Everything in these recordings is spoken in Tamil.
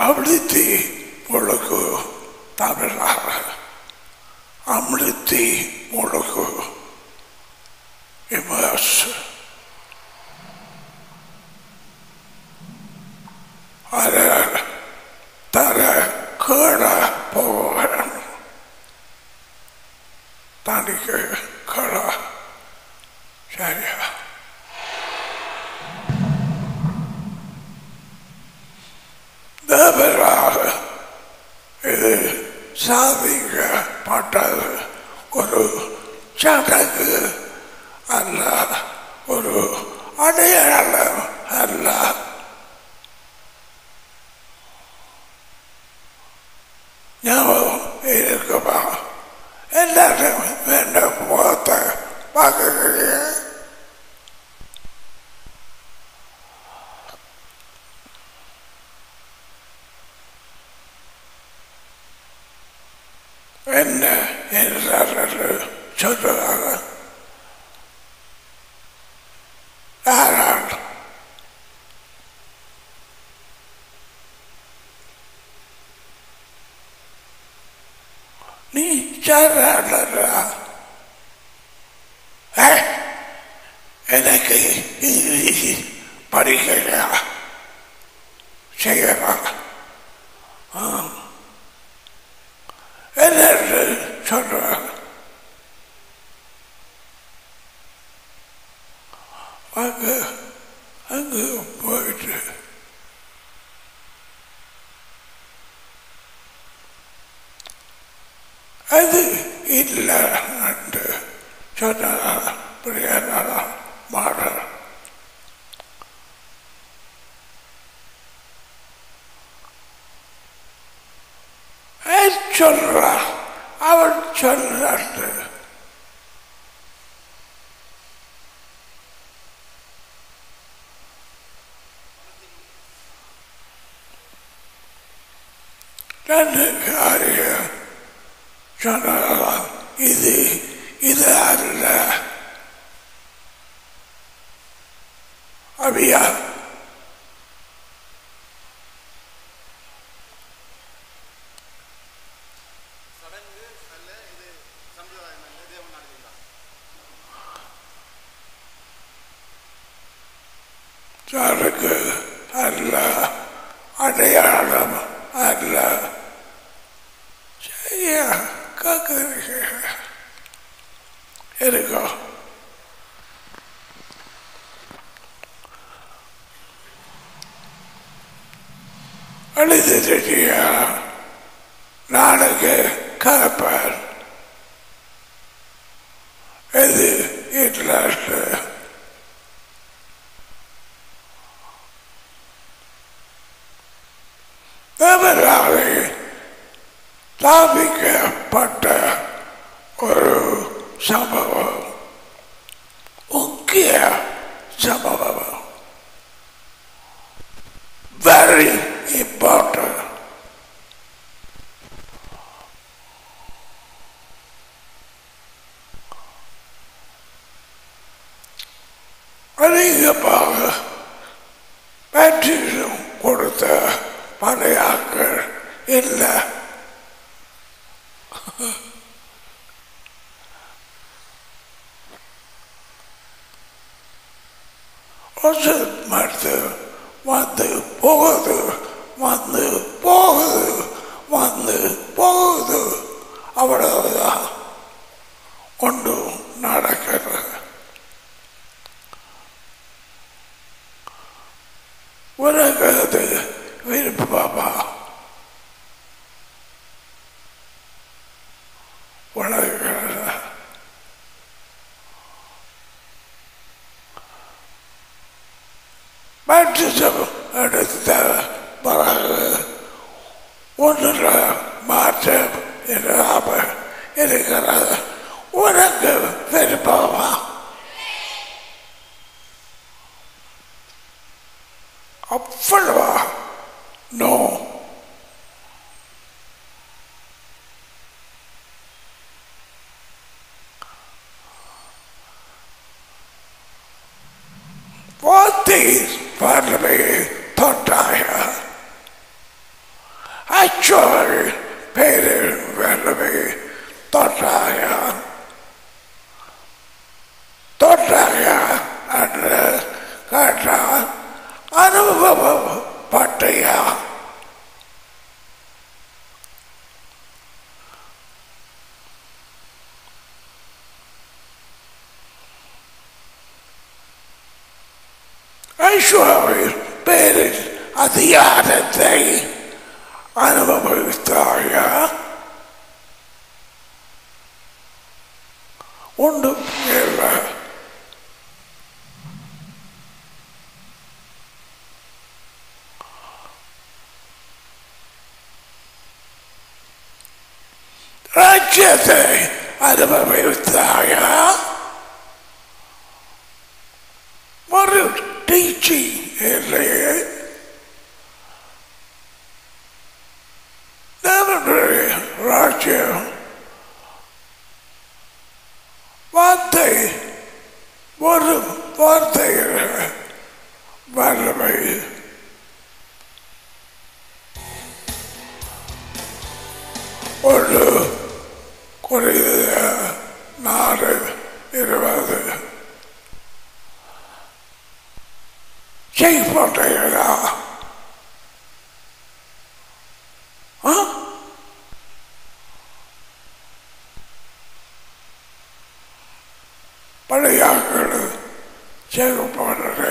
அமிழ்த்தி முழுக்கு தமிழாக அமிழ்த்தி முழுக்கு இமர்ஸ் தர கீழ போவேன் தனிக்கு கீழ சரியா தேவராக இது சாதிக்கப்பட்டது ஒரு சடங்கு அல்ல, ஒரு அடையாளம் அல்ல. ஞாபகம் இருக்குமா? எல்லாரும் வேண்டாம் முகத்தை பார்க்க என்ன என்றார்கள் சொல்றாங்க. யாரால் நீ சொல்றா எனக்கு படிக்கிறா செய்யறாங்க என்று சொல்றாங்க. அங்கு போயிட்டு அது இல்லை என்று சொன்னால பிரியாண மாற சொல்றா அவள் சொல்றாரு. ரெண்டு காரியம் சொன்னாலாம். இது இது அல்ல அபியா சடங்கு அல்ல, அடையாளம் அல்ல. சரியா இருக்கோ அழுதியா நாளைக்கு கலப்பார் எது இல்லை தேவராவை ஸ்தாபிக்கப்பட்ட ஒரு சம்பவம், முக்கிய சம்பவம், very important. அதிகமாக பேட்டிசம் கொடுத்த படையாக்கள் இல்லை. மறுத்து வந்து போகுது, வந்து போகுது, வந்து போகுது, அவ்வளவுதான் ஒன்றும் நடக்கிறது. உலகது விருப்பமா? உலக பேப்டிசம் எடுத்த பிறகு ஒன்றுல மாற்றம் இல்லாமல் இருக்கிறது. உனக்கு விருப்பமா? அவ்வளவா? நோ. வார்த்தை பார்வை தொட்டாய ஐஸ்வர்ய பேரில் வல்லமை தொட்டாயா தொட்டாயா என்று கேட்டால் அனுபவம் பட்டையா ஐஸ்வர்ய பேரில் அதிகாரத்தை அனுபவித்தாயா ஒன்றும் இல்லை. ராஜ்யத்தை அனுபவித்தாயா ஒரு டீச்சிங் இல்லையே. தேவனுடைய ராஜ்யம் வார்த்தை ஒரு வார்த்தையில் வல்லமை. ஒரு குறைந்த 4-20 செய்யப்பட்டீங்களா? பழையாக்கள் செய்யப்படுறது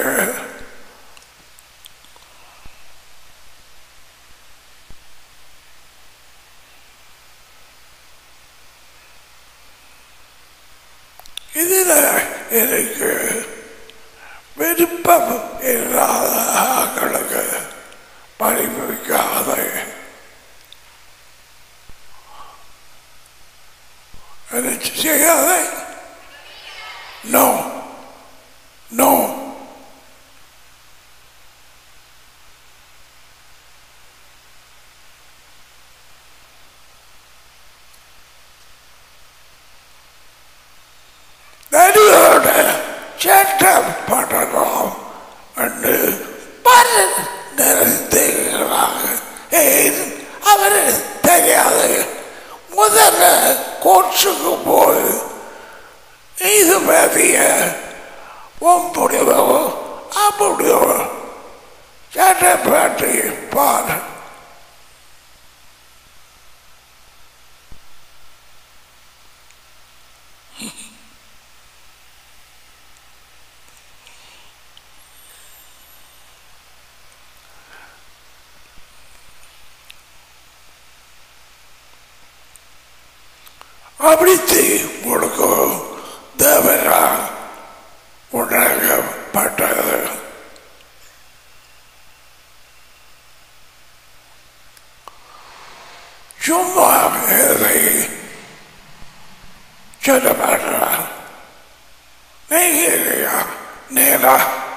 இதில் எனக்கு விருப்பம் இல்லாத ஆக்களுக்கு படிப்பிக்காத செய்யாத. நோ நோ நடுவோட சட்டம் பண்ணலாம் என்று பல நிறுத்துகிறாங்க. அவரு தெரியாது. முதல்ல கோட்ஸுக்கு போய் இது பெரிய முடிவோ அப்படியோ சட்டப்பட்டி பாரு. அப்படித்து கொடுக்கும் தேவரா உண்டாக்கப்பட்டது. சும்மா இதை சொல்ல மாட்டார். நெய்யா நேரா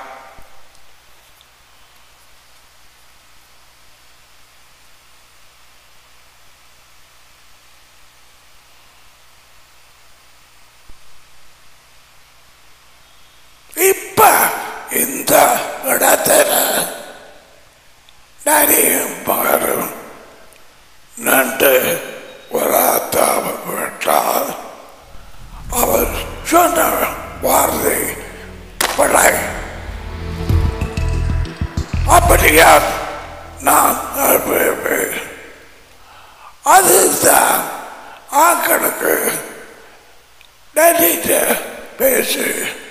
இப்ப இந்த இடத்துல நிறைய மகரும் நண்டு வராத்தாம விட்டால் அவர் சொன்ன வார்த்தை படை அப்படியா நான் அனுப்புவேன். அதுதான் ஆக்களுக்கு நன்றிட்டு பேசு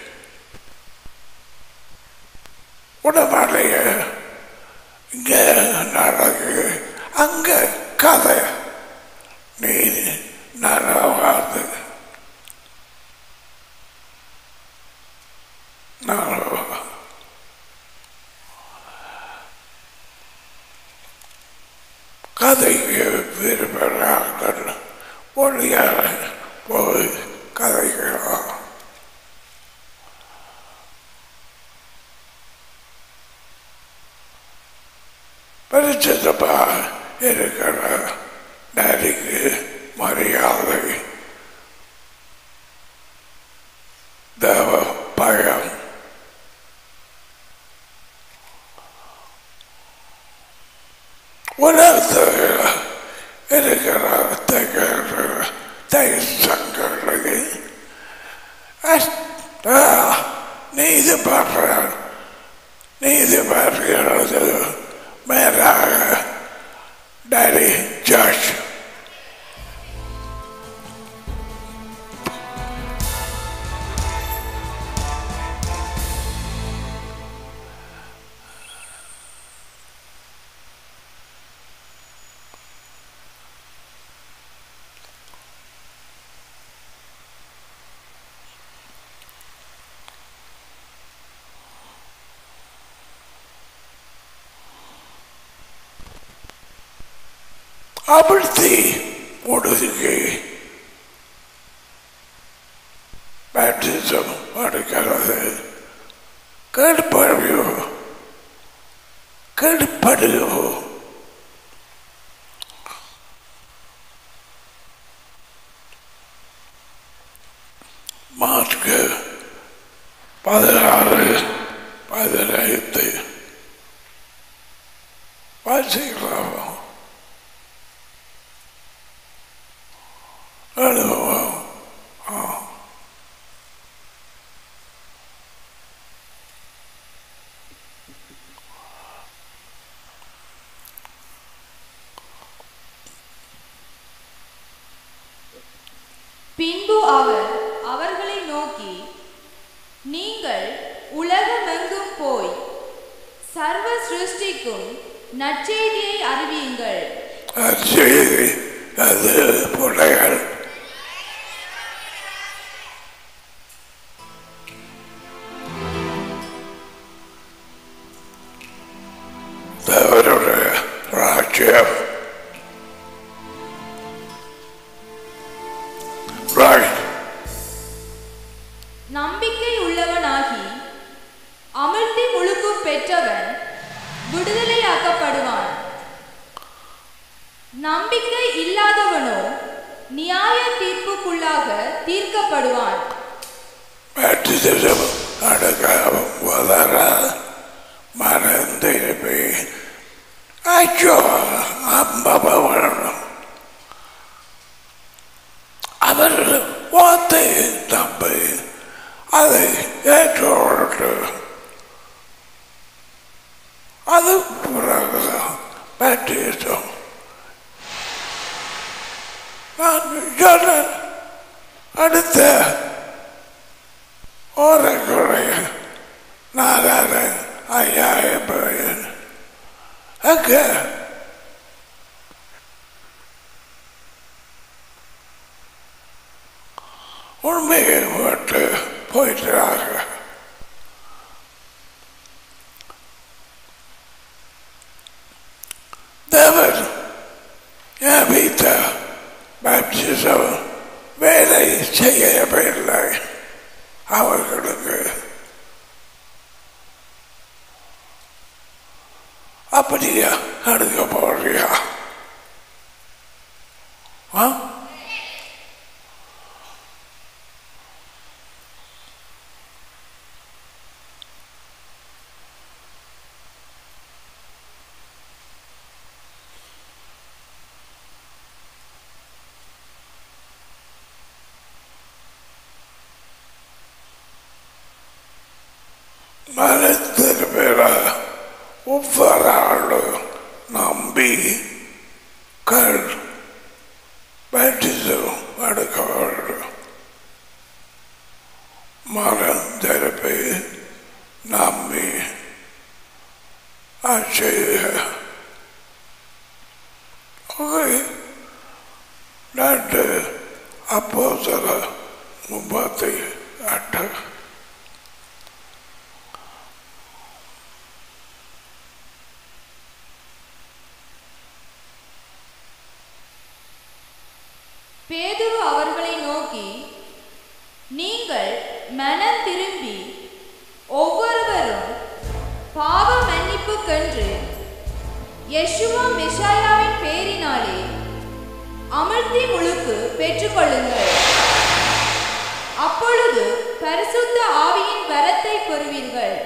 உடம்படைய இங்க நடக்கு அங்க கதை நீ நடவாது. கதைக்கு விரும்புகிறார்கள் ஒளியாக போய் கதைக்கலாம். பரிசுத்தமா இருக்கிற நரிக்கு மரியாதை தேவ பயம் உலகத்தில் நீதிபதிகளது மேலாக டேடி ஜட்ஜ் அமிழ்த்தி முடுகி பேப்டிசம் எடுக்கிறது. கெடுப்படுவோ மார்க்கு 16:15 வாசிக்கலாம். பின்பு அவர் அவர்களை நோக்கி, நீங்கள் உலகமெங்கும் போய் சர்வ சிருஷ்டிக்கும் நற்செய்தியை அறிவியுங்கள். தேவனுடைய ராஜ்யம் நம்பிக்கை உள்ளவனாகி அமிழ்த்தி முழுக்கு பெற்றவன் விடுதலையாக்கப்படுவான். நம்பிக்கை இல்லாதவனோ நியாய தீர்ப்புக்குள்ளாக தீர்க்கப்படுவான். அவர் வார்த்தை நம்பி அதை ஏற்றோடு அது பிறகு பேட்டிட்டோம். நான் சொன்ன அடுத்த ஒரு குறைய 4,000-5,000 பேர் அங்கே உண்மையை விட்டு போயிட்டாங்க. தேவன் ஞாபித்த பேப்டிசம் வேலை செய்யவில்லை. அவர்களுக்கு அப்படியா அடுக்க போறியா? மனத்திருப்பிற ஒவ்வொரு நம்பி பேப்டிசம் எடுக்க வேண்டும். மனம் திருப்பி நம்பி ஆச்சரிய 2 அப்போஸ்தலர் 38. பேதுரு அவர்களை நோக்கி, நீங்கள் மனம் திரும்பி ஒவ்வொருவரும் பாவ மன்னிப்புக்கென்று யெஷுவா மெஷாயாவின் பேரினாலே அமிழ்த்தி முழுக்கு பெற்றுக்கொள்ளுங்கள். அப்பொழுது பரிசுத்த ஆவியின் வரத்தை பெறுவீர்கள்.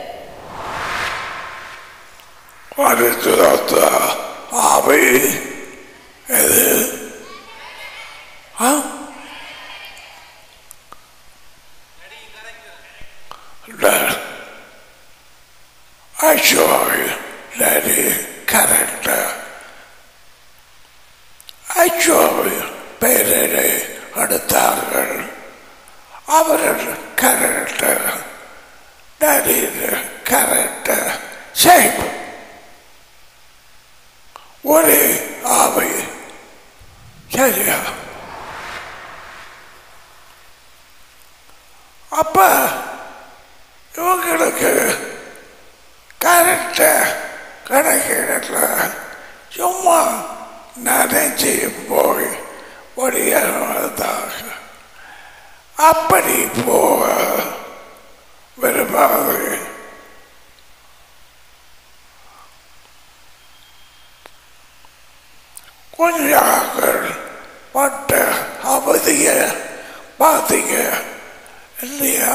பரிசுத்த ஆவி எது? ஐஷோவை லேடி கரெக்டர் ஐஷோவை பெயரை எடுத்தார்கள். அவர்கள் கரெக்டர் கரெக்டர் ஷேப் ஒரே ஆவை. சரியா? அப்ப இவங்களுக்கு கரெக்டா கிடைக்கிறதுல சும்மா நினைச்சு போய் முடியாதாக அப்படி போக விரும்பாது. கொஞ்சாக்கள் பட்ட அவதிய பார்த்தீங்க இல்லையா?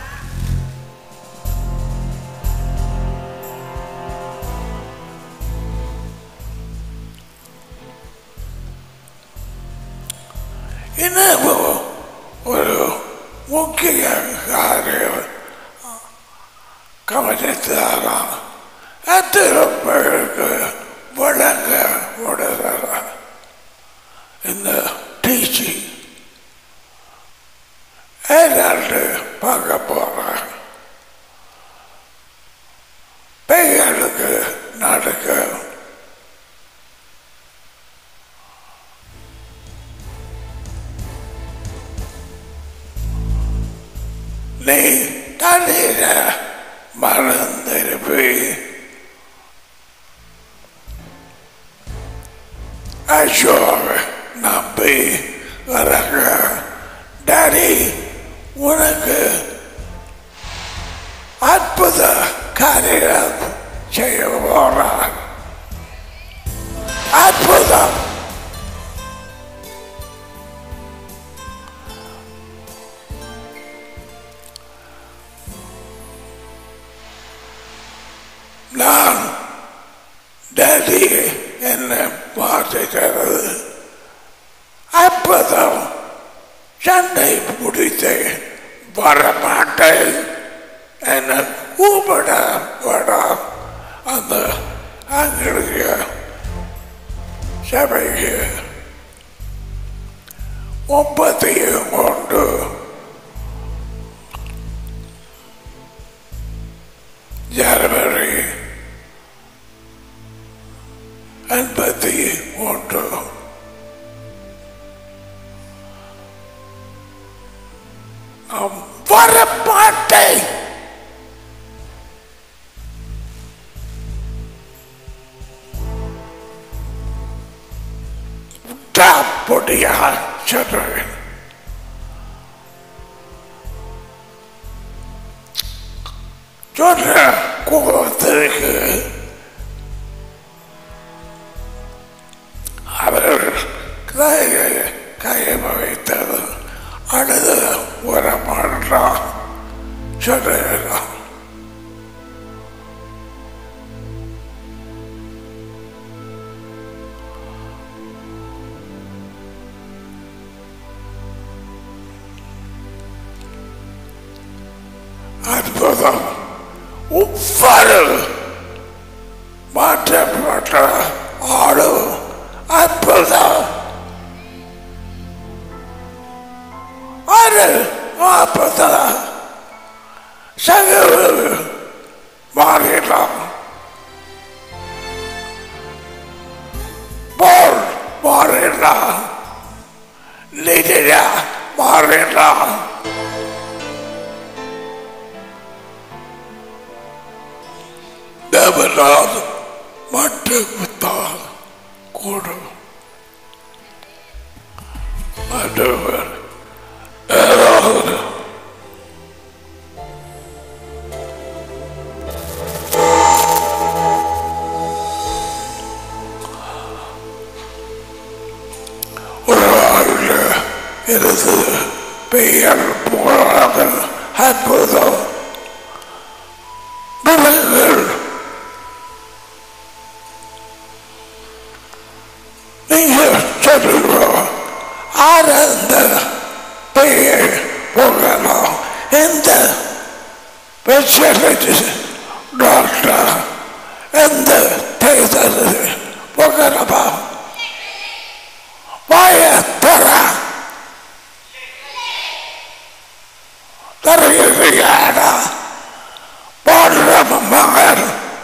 இன்னும் ஒரு முக்கிய காரியம் கவனித்தாராம். எத்தனை பேருக்கு வழங்க விடுறாங்க இந்த டீச்சிங் ஏதாண்டு பார்க்க போறாங்க. பெண்களுக்கு நடக்க நீ தண்ணீர மறந்திருப்பி ஐஷோவை நம்பி வரங்க. டாடி உனக்கு அற்புத காரியம் செய்ய போறார். அற்புதம். நான் டாடி என்னை பார்த்துக்கிறது அற்புதம். சண்டை முடித்து வரமாட்டேன் என கூப்பிட வேண்டாம். அந்த ஆங்கிலிய சபைக்கு 33 ஜனவரி 83 வரமாட்டேன். பொடியா சொல்றேன். சொல்ற கோபத்திற்கு அவர்கள் கையை வைத்தது அழுது வரமாட்டான் சொல்றான். அற்புதம். ஒவ்வொரு மாற்றப்பட்ட ஆளு அற்புதம். அற்புதம் சகல மாறிடலாம். போல் மாறிடலாம். லீடரா மாறிடலாம். தேவனால் மட்டும்தான் கூடும். ஆண்டவர் ஏதாவது ஒரு ஆளுல இருந்து பெயர் போராக அற்புதம் விலங்குகள் நீங்க சொல்லுவோம். ஆனந்த பெயர் போகலாம். எந்த ஸ்பெஷலிட்டி டாக்டர் எந்த தேர்தல் போகிறப்பா வாய தர தரையாடா பாடுற மகன்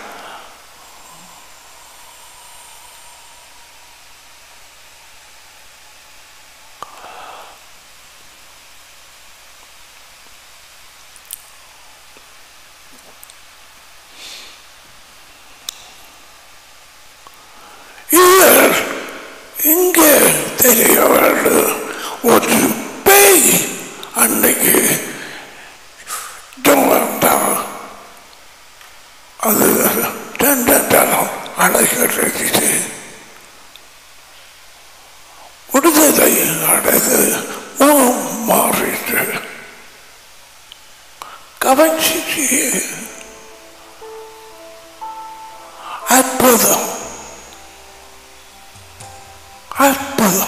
இங்கே தெரிய வேண்டும் ஒரு பேய் அன்னைக்கு அது ரெண்டாம் அடைகிறது விடுதலை அடைந்து மாறிட்டு கவனிச்சு அற்புதம் அற்புதம்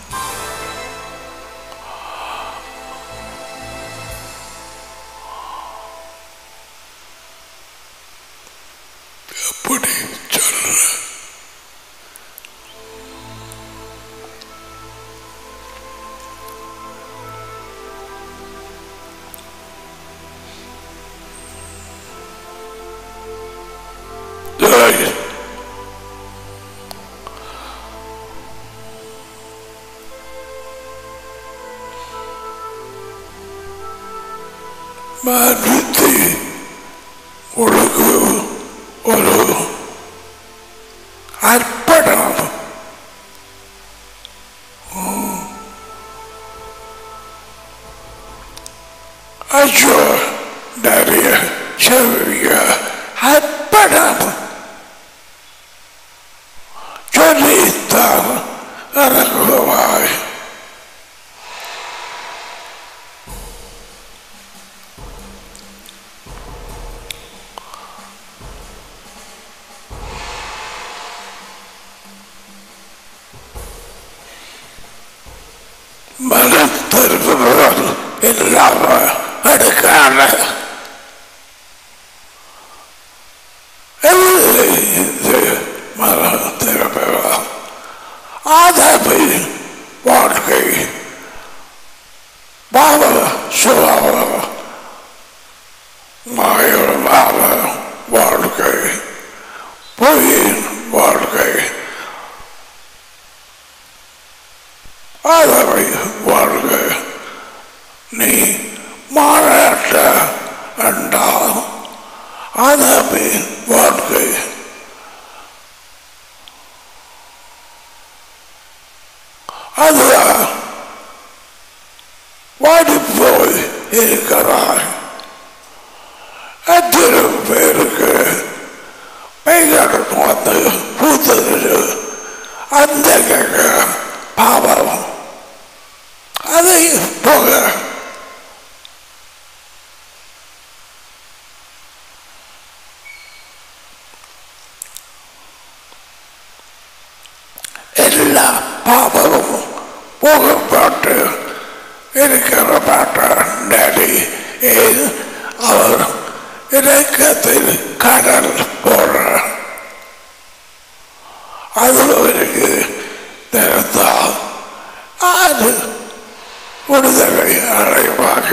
எப்படி சொல்ற மாற்றி உலகு ஒரு அர்ப்பணம் ஐயோ நிறைய செவிய அர்ப்பணம் சொல்லித்தான் இறங்குவாய் மனம் திரும்புவதால் இல்லாம எடுக்கான மனம் திரும்புவதால் ஆதாபி வாழ்க்கை பாவ சுவாவ மாயமான வாழ்க்கை பொய்யின் வாழ்க்கை ஆதாபி வாழ்க்கை நீ மாறாட்ட என்றால் ஆதாபி வாழ்க்கை அதுதான் வாடி போய் இருக்கிறாய் எத்தனை பேருக்கு மெய்கடன் வந்து பூத்தது அந்த பாவம் அதை போக எல்லா பாவமும் போகப்பட்டு இருக்கிற பாட்டி அவர் இலக்கத்தில் கடல் போற அதுவருக்கு திறந்தால் அது விடுதலை அடைவாக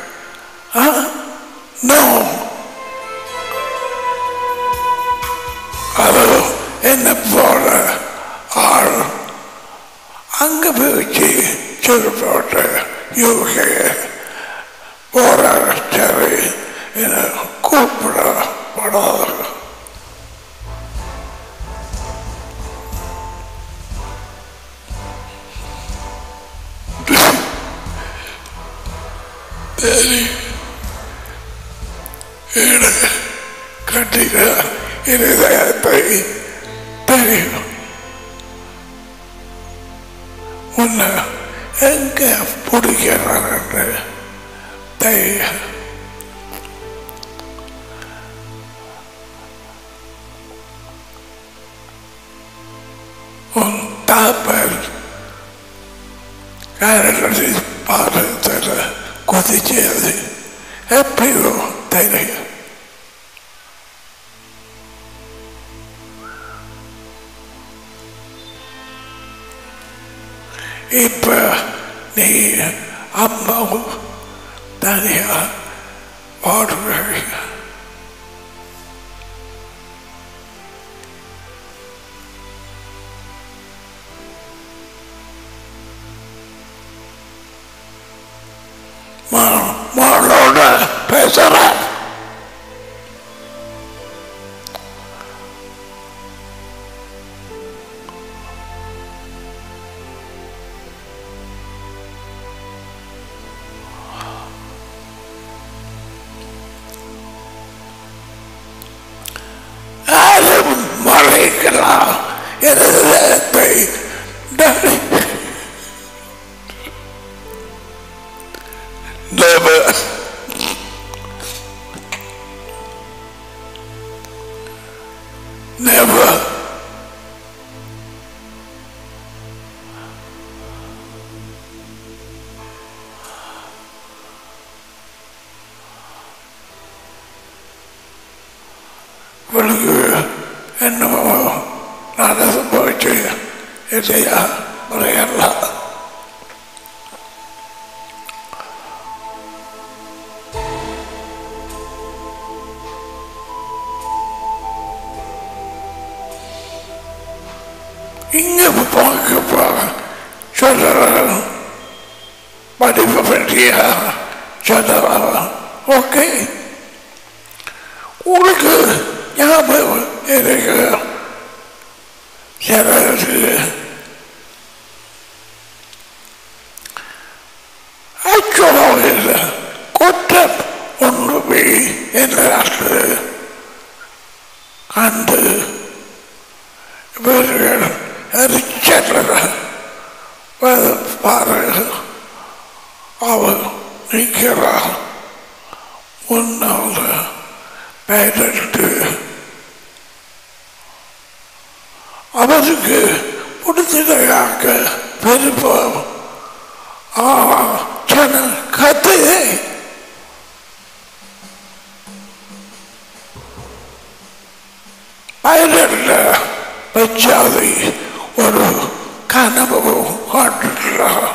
அது என்ன போல ஆள் அங்க போச்சு சொல்லிப்போட்டு யூகே போற சரி என கூப்பிடப்படாத கட்டின இருதயத்தை தெரியும் உன்னை எங்க பிடிக்கிறான் என்று தெரியும் உன் தாப்பர் காரணத்தில் பாரத்தில் குதிச்சது எப்படியோ தெரியும் இப்ப நீ அம்மாவும் தனியா பாடுறீங்க. மாளோட பேசுற மறைக்கலாம் இருதயத்தை never என்னமோ நடந்து போயிட்டு இல்லையா முறையெல்லாம் இங்க பார்க்க சொல்ல படிப்பு பற்றியா சொல்ல ஓகே உங்களுக்கு ஞாபகம் இருக்கு சிலருக்கு ஆக்சுவலாக குற்றம் ஒன்றுமே என்று கண்டு இவர்கள் பாரு அவர் நிற்கிறார் முன்னால் பேரட்டு அவருக்கு பிடித்ததாக பெருப்போம் கத்தையை பைலட்ல பச்சாதை ஒரு கனவு காட்டுகிறார்.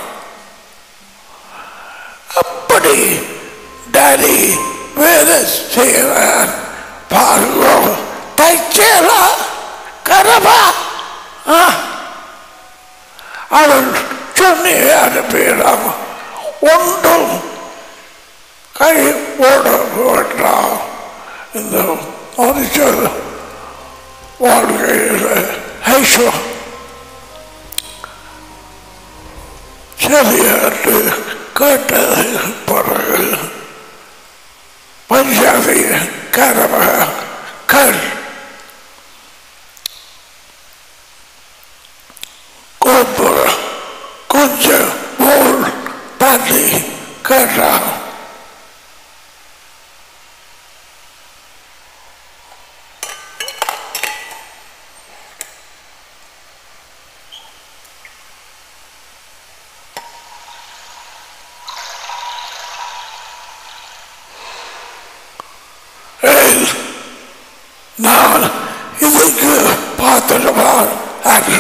அப்படி டாடி வேலை செய்கிறார் பாருங்க தைச்சேரா கரவா அவள் சொன்னி அனுப்பினான் ஒன்றும் கை போட வேண்டாம். இந்த மனுஷர் வாழ்க்கையில் ஐஷம் சரியாட்டு கேட்டது பிறகு பஞ்சாபி கரவ கல் கோப்புற கொஞ்சம் போல் தண்ணி கேட்டான். நான் இதுக்கு பார்த்துடுவான் அல்ல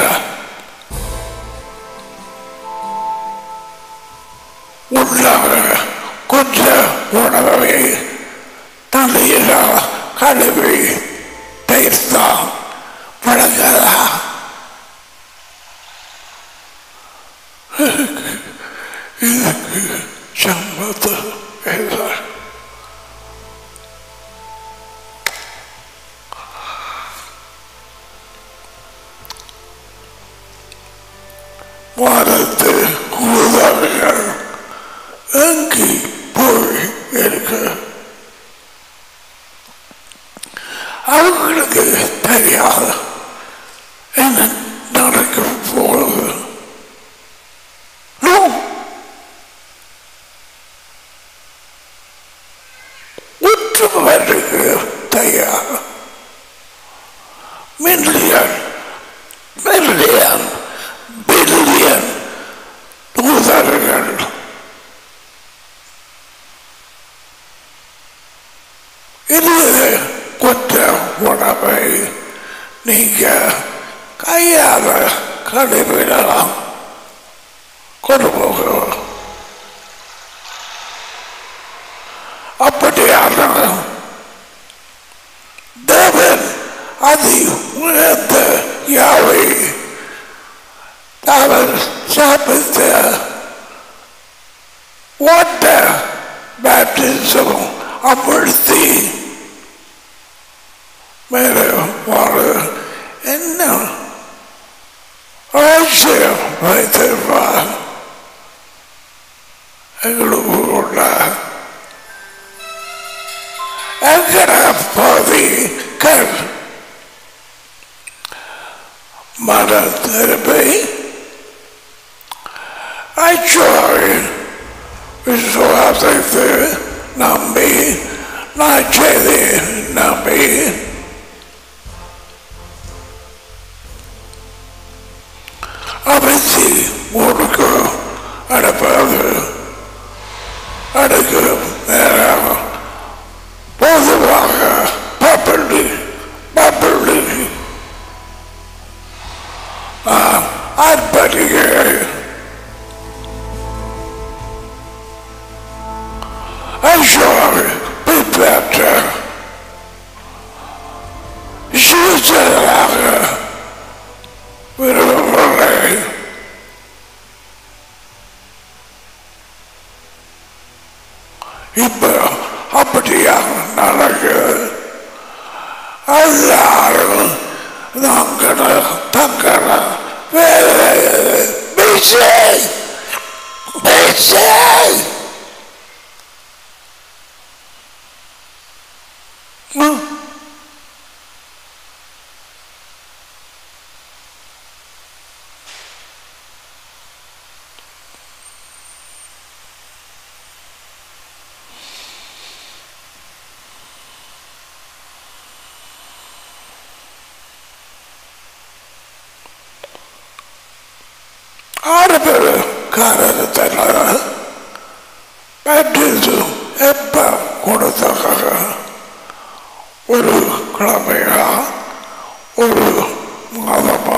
உள்ளாக கொஞ்சம் உணவை தலையிலா கழுவி தைத்தா பழங்கதா இதுக்கு சம்மத்து வாரத்து உதவிகள் எங்கே போய் இருக்கு அவங்களுக்கு தெரியாது என்ன நடக்க போகுது. ஒற்றுமைக்கு தயார் மில்லியன் மில்லியன் பில்லியன் தூதர்கள் இது கொற்ற உணவை நீங்க கையால கழுவிடலாம். கொண்டு போக அப்படியான தேவன் அதி உயர்ந்த யாவை அவர் சாப்பிட்ட ஓட்ட பேப்டிசம் அப்படுத்தி மேலே வாழ என்ன அவசியம் வைத்திருப்பார் எங்களுக்கு உள்ள என்கிற பகுதிகள் மன திருப்பி ஐச்சோரை விசுவாசத்தை நம்பி நற்செய்தி நம்பி அமைச்சி முழுக்க அடைப்பது அடுக்கு நேரம் பொதுவாக பப்பள்ளி அர்ப்பணிகை ஐஷோவை பின்பற்ற சுயசராக விரும்பவில்லை. இப்ப அப்படியாக நடக்குது. எல்லாரும் நாங்கள் தங்கள வேலை ஆறு பேர் காரணத்தில் பேப்டிசம் எப்ப கொடுத்தாங்க? ஒரு கிழமையா, ஒரு மாதமா,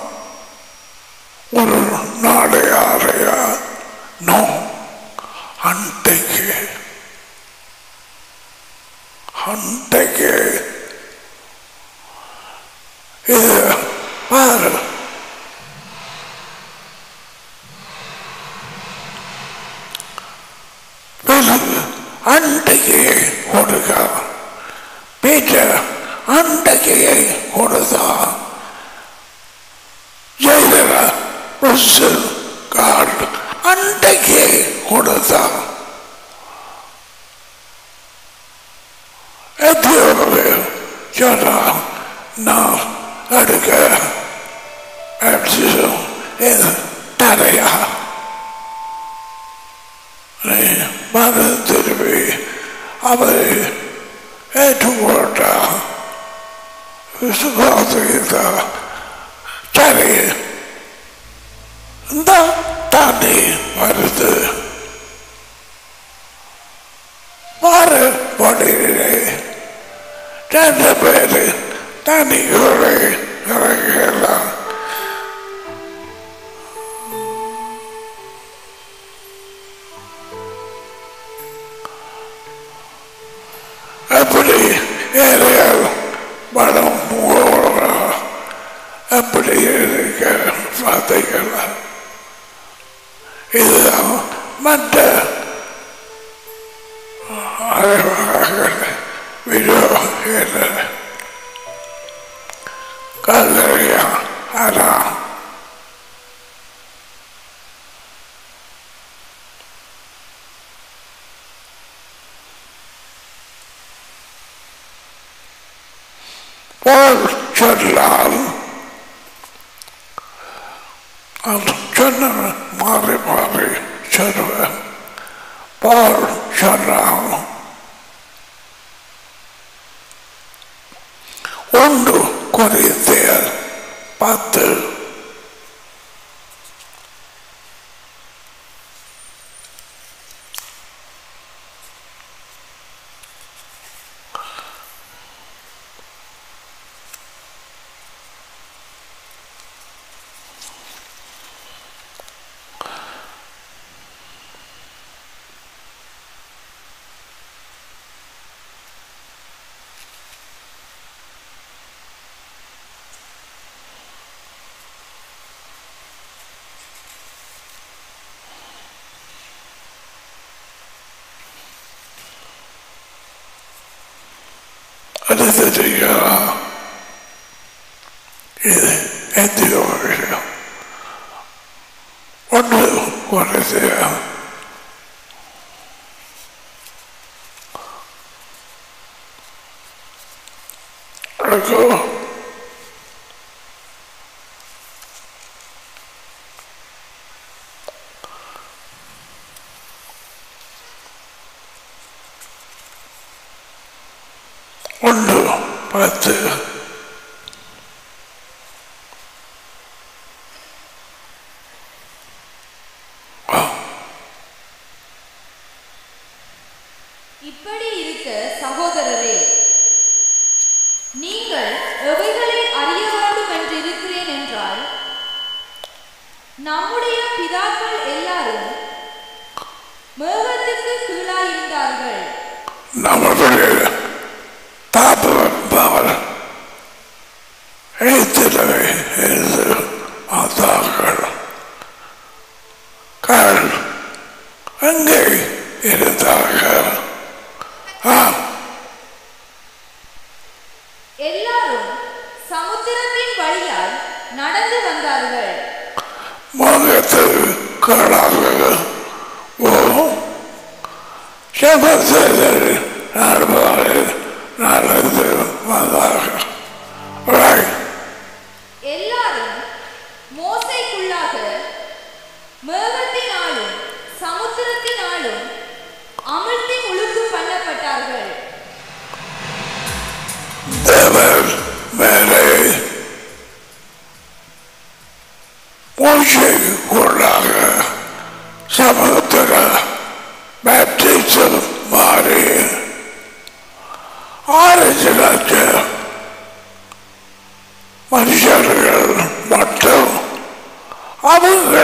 ஒரு நாளையா? நோ, அன்றைக்கு இது பாரு. அன்றைக்கு கொடுக்க பீட்டர் அன்றைக்கு கொடுத்தா ஜெயலலிதா கார்டு அன்றைக்கு கொடுத்தா எத்தனை சொன்னா நான் எடுக்க தரையா மன திரும்பி அவரை ஏற்றுக்கொண்டா விசுவாசித்தா சரி இந்த தண்ணி வருது மாறு பொடியிலே 2 பேரு தண்ணிக்குள்ளே இறங்கலாம். அப்படி ஏரியால் படம் அப்படி இருக்க பார்த்தீங்களா? இதுதான் மற்ற வீடியோ கல்லறையா அதான் போல் சொல்லால் சொன்ன மாறி மாறி சொல்லுவேன். போல் சொன்னால் 1 கொரிந்தியர் 10 1 எதிரியா இது எந்திய விஷயம் ஒன்று குறைந்த ஒன்று 10 இப்படி இருக்க சகோதரரே, நீங்கள் எவைகளை அறிய வேண்டும் என்றிருக்கிறேன் என்றால், நம்முடைய பிதாக்கள் எல்லாரும் மேகத்துக்கு கீழாயிருந்தார்கள். நம்முடைய தாப்பவர் எழுத்திலே எழுது ஆதார்கள் கால் அங்கே இருந்தார்கள். எல்லாரும் சமுத்திரத்தின் வழியாய் நடந்து வந்தார்கள். மோகத்தில் காலாக செபத்தில் நடந்து வந்தார்கள். எல்லாரும் மோசைக்குள்ளாக மேகத்தினாலும் சமுத்திரத்தினாலும் அமிழ்த்தி முழுக்கு பண்ணப்பட்டார்கள். தேவன் மேலே மோசைக்குள்ளாக சமுத்திர பேப்டிசம் மாறி 6 லட்சம் மனுஷர்கள் மட்டும் அவங்க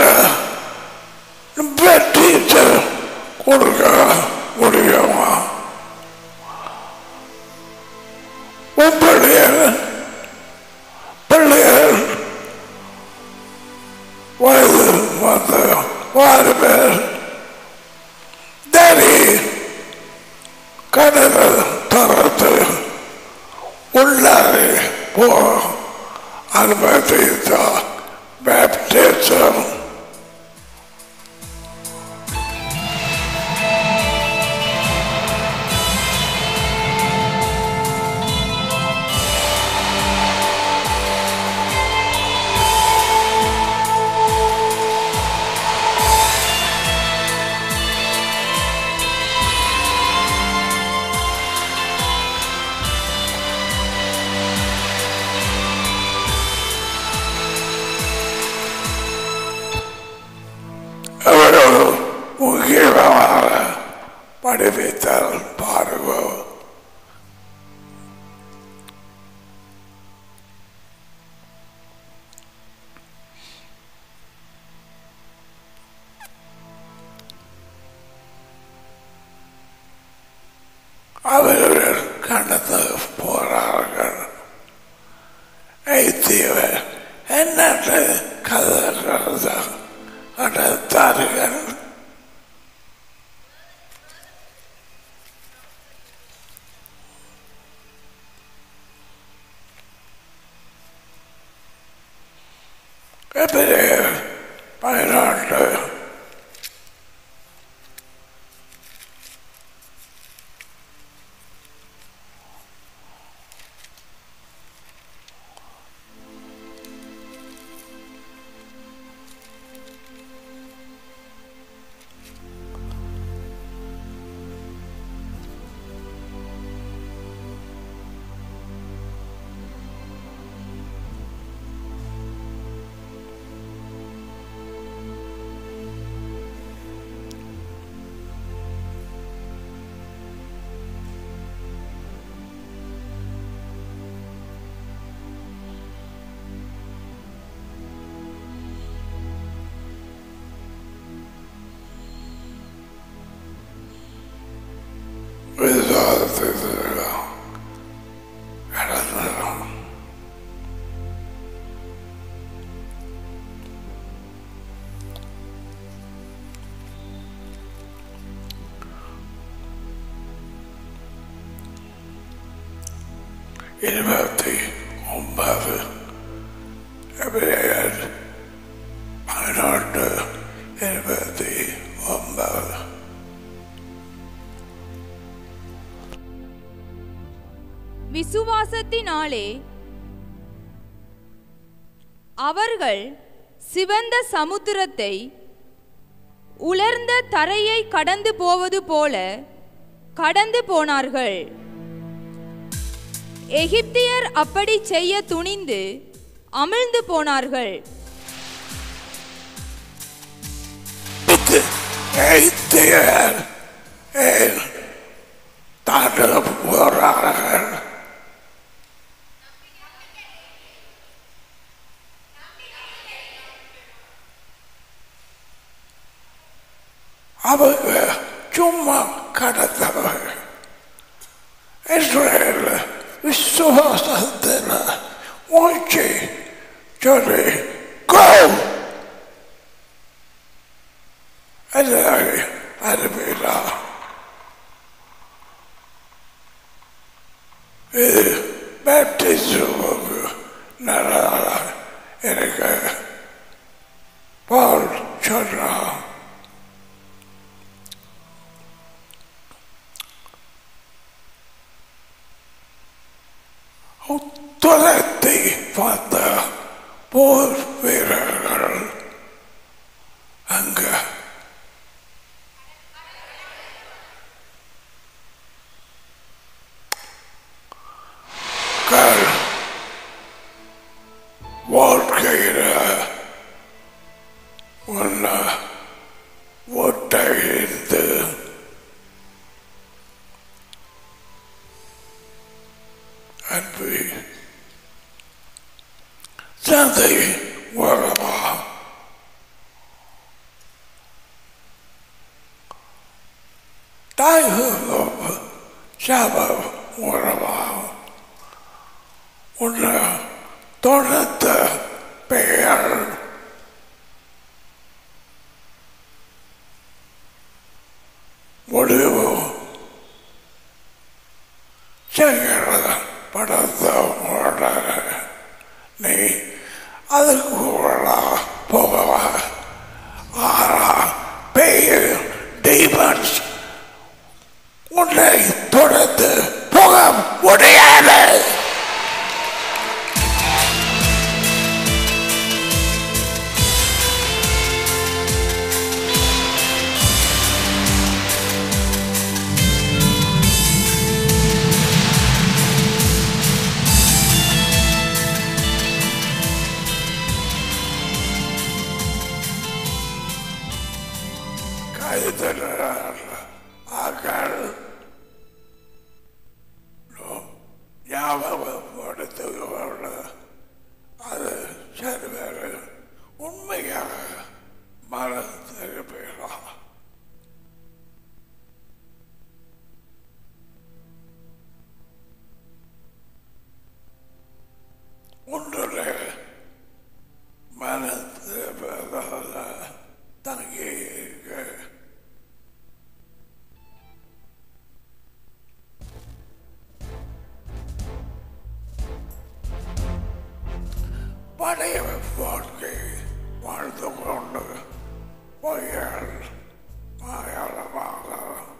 பேப்டிசம் கொடுக்க முடியுமா? உங்களுடைய பிள்ளைகள் வயது வந்த 6 பேர் தனி கடல் தரத்து உள்ளாரே போ அனுமதித்த பேப்டிசம் முக்கியமான படிப்பித்தல் பாருங்க. அவர்கள் கடந்து போறார்கள். ஐத்தியவர் என்னென்று கதறது கடத்தார்கள். பயனாட்டு 29 எபிரேயர் 12:29. விசுவாசத்தினாலே அவர்கள் சிவந்த சமுத்திரத்தை உலர்ந்த தரையை கடந்து போவது போல கடந்து போனார்கள். எகிப்தியர் அப்படி செய்ய துணிந்து அமிழ்ந்து போனார்கள். அவங்க சும்மா கடத்தவர்கள். இஸ்ரேல் விசுவாசத்தில் மூச்சு சொல்லி கோ அறிவிலா. இது பேப்டிசமுக்கு நல்லதாக எனக்கு பால் சொன்னான். துரத்தை பார்த்த போர் வீரர்கள் அங்க வாழ்க்கையில ஒன்ன ஒட்டையிருந்து அன்பு சந்தை வரவா தாய்கம் சாப வரவா உன்ன தொடர்ந்த பெயர் முடிவு செய்கிறத படத்த நீ அதுக்கு போகவா ஆறா பெயர் டீமன்ஸ் உன்னை தொடர்ந்து போக முடியாது. அது சரி வேறு உண்மையாக மறந்து போயிடலாம். ஒன்றுடைய மனது தங்கி பழைய வாழ்க்கை வாழ்ந்து கொண்டு பொய்யால் மாயாளமாக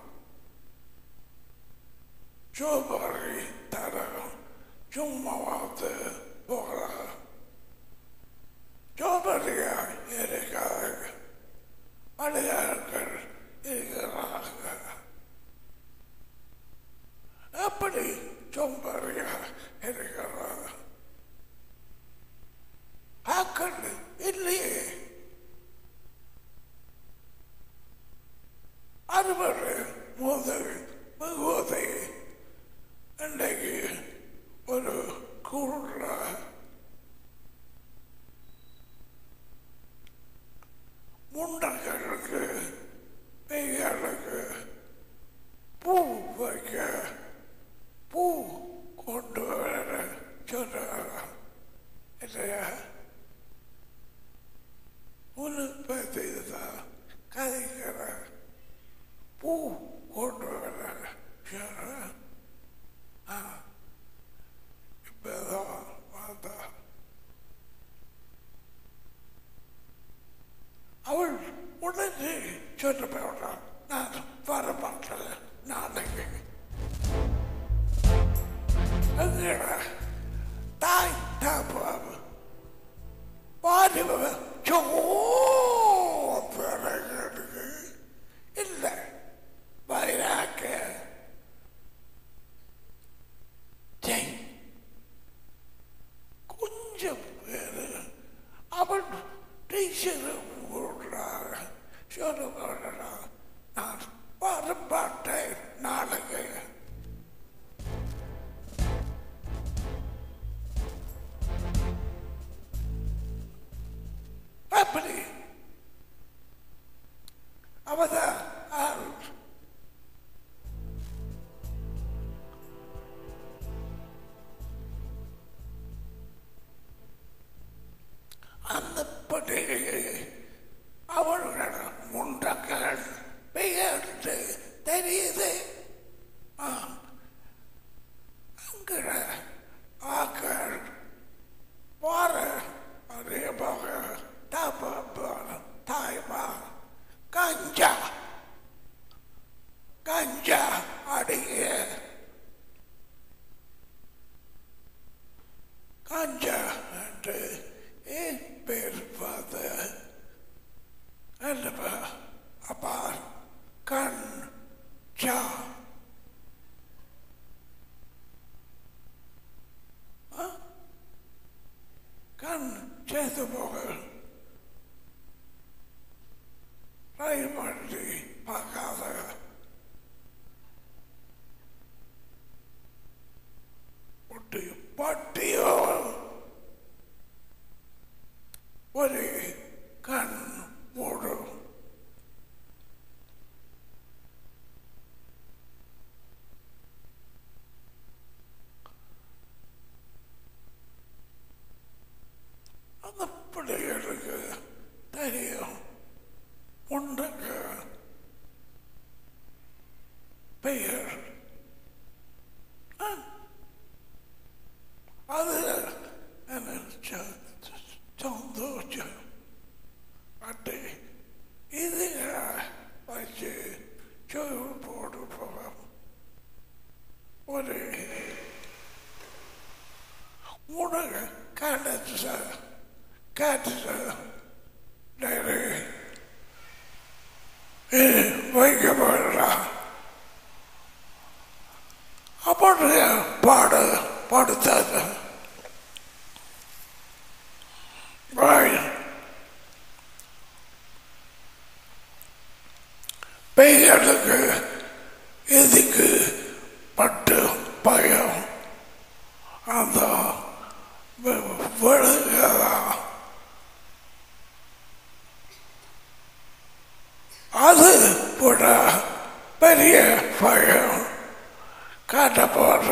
சோபரை தர சும்மாவாது போகிற சோபரியா இருக்காது பழையார்கள் இருக்கிறார்கள். எப்படி சோம்பரியா இருக்கிறார் ஆக்கள் இல்லையே. அறுவடை முதல் மிகுவதை இன்றைக்கு ஒரு கூடுற முண்டங்களுக்கு பெய்களுக்கு பூ வைக்க பூ கொண்டு வர சொன்னாங்க இல்லையா? உற்பத்தி தான் கதைக்கிற பூ கொண்டு வர சொல்ல போகிறேன். நான் வர மாட்டேன் நாளைக்கு. எங்கட தாய் தாப்பாவு பாடுவ பிறகு இல்லை வயிறாக்க கொஞ்சம் பேர் அவன் டீச்சர் போடுறாங்க சொல்ல நான் வரமாட்டேன் நாளைக்கு. அப்படி அவதான் அந்த பண்டிகையை அவர்களோட முண்டங்கள் பெயர்ந்து தெரியுது. அங்கிற ஆக்கள் வார அறியமாக தாய்மா கஞ்சா கஞ்சா அடிய கஞ்சா என்று என் பேர் பார்த்து அல்லவா அப்பா கண் சா கண் சேர்த்து போக ரயில் வண்டி பார்க்காத பட்டியோ ஒரு கண் மூடும். அந்த பிள்ளைகளுக்கு தெரியும் உண்டுங்க பெயர். அது சந்தோஷம் அட்டை இது வச்சு சொல் போட்டு போவோம். ஒரு உணவு காட்டு வைக்கப்படுறான். அப்படியே படுத்தாங்க. பெய்யலுக்கு எதுக்கு பட்டு பயம் அந்த விழுங்கதான் அது கூட பெரிய பயம் காட்ட போற.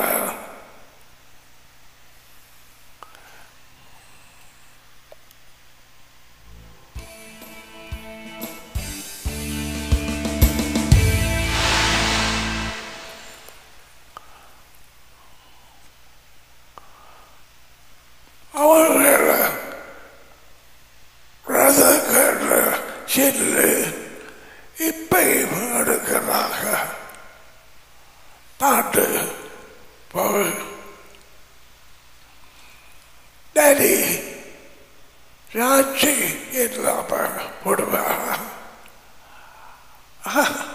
அவர்கள ரதங்கள் செல்லு இப்பையும் எடுக்கிறாங்க. தாண்டு டேடி ராட்சி இல்லாம போடுவாங்க.